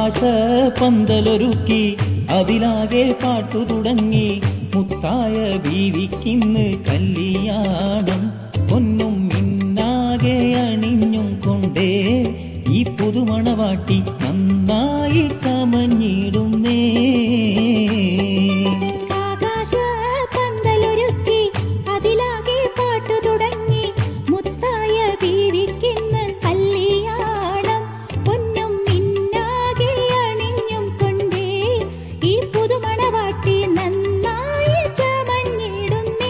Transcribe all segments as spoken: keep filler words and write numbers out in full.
ആകാശ പന്തലൊരുക്കി അതിലാകെ പാട്ടു തുടങ്ങി മുത്തായ ബീവിക്കിന്ന് കല്യാണം പൊന്നും മിന്നാകെ അണിഞ്ഞും കൊണ്ടേ ഈ പുതുമണവാട്ടി നന്നായി ചമഞ്ഞിടുന്നേ. ആകാശ പന്തലൊരുക്കി അതിലാകെ പാട്ടു തുടങ്ങി മുത്തായ ബീവിക്കിന്ന് കല്യാണം പൊന്നും മിന്നാകെ അണിഞ്ഞും കൊണ്ടേ ഈ പുതുമണവാട്ടി നന്നായി ചമഞ്ഞിടുന്നേ.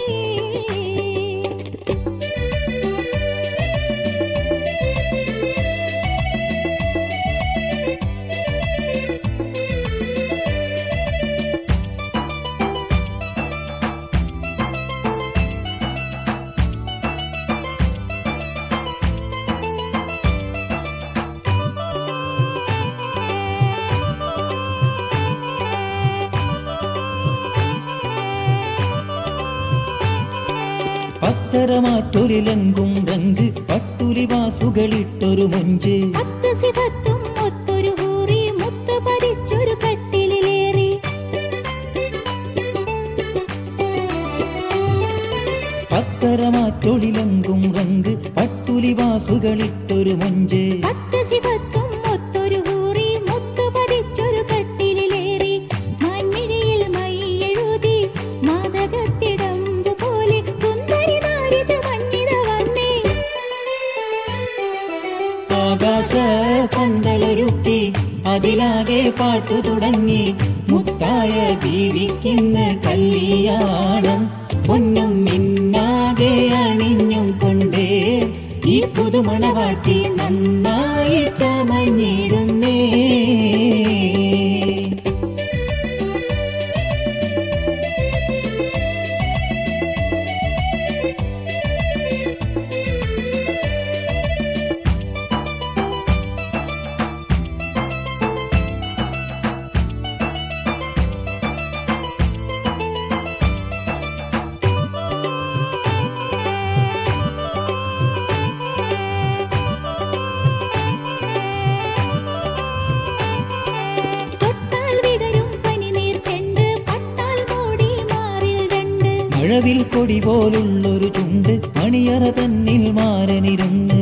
പത്തരമാറ്റൊരിലങ്കും റങ്ക് പട്ടുരി വാസുകളിട്ടൊരു മൊഞ്ച് പത്ത് സിഫത്തും ഒത്തൊരു ഹൂറി മുത്തു പതിച്ചൊരു കട്ടിലേറി പത്തരമാറ്റൊളിലങ്കും റങ്ക് പട്ടുരി വാസുകളിട്ടൊരു മൊഞ്ച് പത്ത് സിഫത്തും ഒത്തൊരു ഹൂറി മുത്തു പതിച്ചൊരു കട്ടിലേറി മണ്ണിഴയിൽ മൈ എഴുതി മാതകത്തിടമ്പു പോലെ സുന്ദരി നാരിത മണ്ണിത വന്നേ. ആകാശ പന്തലൊരുക്കി അതിലാകെ പാട്ടു തുടങ്ങി മുത്തായ ബീവിക്കിന്ന് കല്യാണം പൊന്നും മിന്നാകെ അണിഞ്ഞും കൊണ്ടേ ഈ പുതുമണവാട്ടി നന്നായി ചമഞ്ഞിടുന്നേ. മഴവിൽ കൊടി പോലുള്ളൊരു ചുണ്ട് മണിയറ തന്നിൽ മാരനിരുന്ന്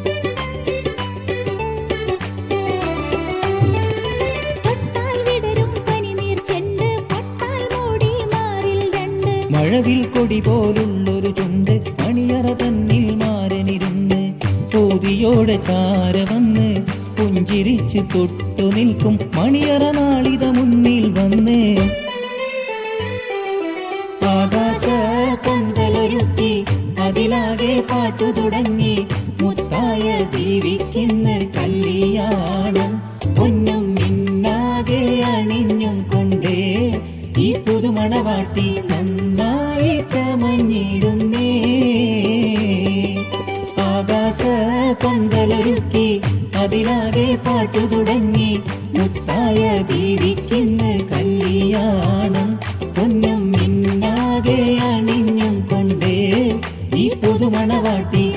മഴവിൽ കൊടി പോലുള്ളൊരു ചുണ്ട് മണിയറ തന്നിൽ മാരനിരുന്ന് പൂതിയോടെ ചാര വന്ന് പുഞ്ചിരിച്ച് തൊട്ടു നിൽക്കും മണിയറ നാളിത മുന്നിൽ വന്ന്. ആകാശ പന്തലൊരുക്കി അതിലാകെ പാട്ടു തുടങ്ങി മുത്തായ ബീവിക്കിന്ന് കല്യാണം പൊന്നും മിന്നാകെ അണിഞ്ഞും കൊണ്ടേ ഈ പുതുമണവാട്ടി നന്നായി ചമഞ്ഞിടുന്നേ. ആകാശ പന്തലൊരുക്കി അതിലാകെ പാട്ടു തുടങ്ങി മുത്തായ ബീവിക്കിന്ന് കല്യാണം പൊന്നും മിന്നാകെ അണിഞ്ഞും കൊണ്ടേ ഈ പുതുമണവാട്ടി